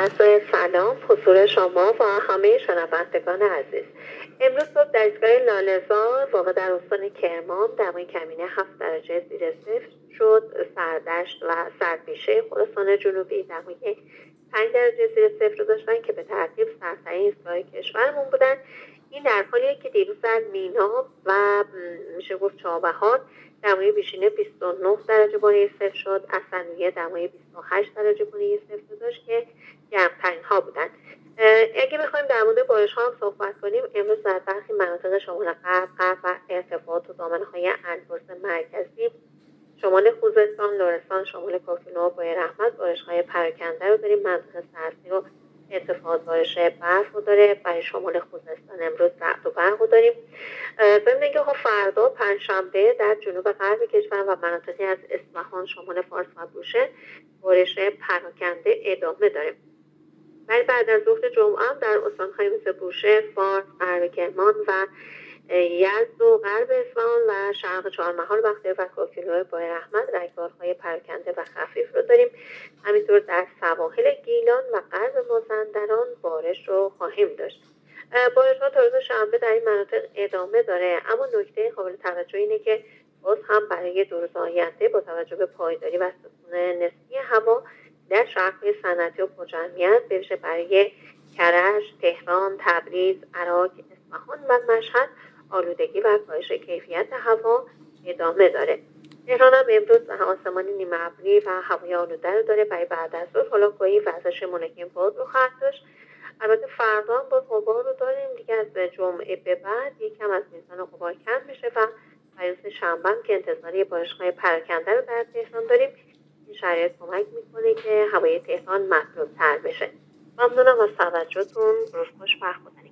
عرض سلام حضور شما و همه شنوندگان عزیز. امروز صبح در ایستگاه لاله‌زار واقع در استان کرمان دمای کمینه 7 درجه زیر صفر شد. سردشت و سرپیشه خراسان جنوبی دمای 5 درجه زیر صفر رو داشتن که به ترتیب سرترین ایستگاه کشورمون بودن. این در حالیه که دیروز در مینا و میشه گفت چابهار دمای بیشینه 29 درجه باره صفر شد. اصلیه دمای 28 درجه باره صفر داشت که گرمترین ها بودن. اگه بخوایم در مورد بارش ها هم صحبت کنیم، امروز در برخی مناطق شمال غرب و ارتفاعات و دامنه‌های البرز مرکزی، شمال خوزستان، لرستان، شمال کاکونو و بوی رحمت بارش‌های پراکنده رو داریم. منطقه سرسی رو ارتفاعات بارش برف رو داره. برای شمال خوزستان امروز رعد و برق رو داریم. ضمن اینکه فردا پنجشنبه در جنوب غرب کشور و مناطقی از اصفهان، شمال فارس و بوشهر بارش پراکنده ادامه داره. ولی بعد از ظهر جمعه هم در استان‌های مثل بوشهر، فارس، غرب کرمان و یزد و غرب اصفهان و شرق چهارمحال بختیار و کاکونو بوی رحمت رگبارهای پراکنده و خفیف رو داریم. همینطور در سواحل گیلان و غرب مازندران بارش رو خواهیم داشت. بارش ها تا روز شنبه در این مناطق ادامه داره، اما نکته قابل توجه اینه که باز هم برای 2 روز آینده با توجه به پایداری و سکون نسبی هوا در شهرهای صنعتی و پرجمعیت به‌ویژه برای کرج، تهران، تبریز، عراق، اصفهان و مشهد آلودگی و کاهش کیفیت هوا ادامه داره. تهران هم امروز آسمان نیمه ابری و هوای آلوده رو داره. برای بعد از ظهر هلاکویی وزش منکیم باد رو خواهد داشت. البته فردا هم باز غبار رو داریم دیگه. از جمعه به بعد یکم از میزان غبار کم میشه و روز شنبه هم که انتظاری بارش‌های پراکنده رو در تهران داریم. این شرایط کمک میکنه که هوای تهران مطلوب‌تر بشه. ممنونم از توجهتون. روز خوش، وقت گذارید.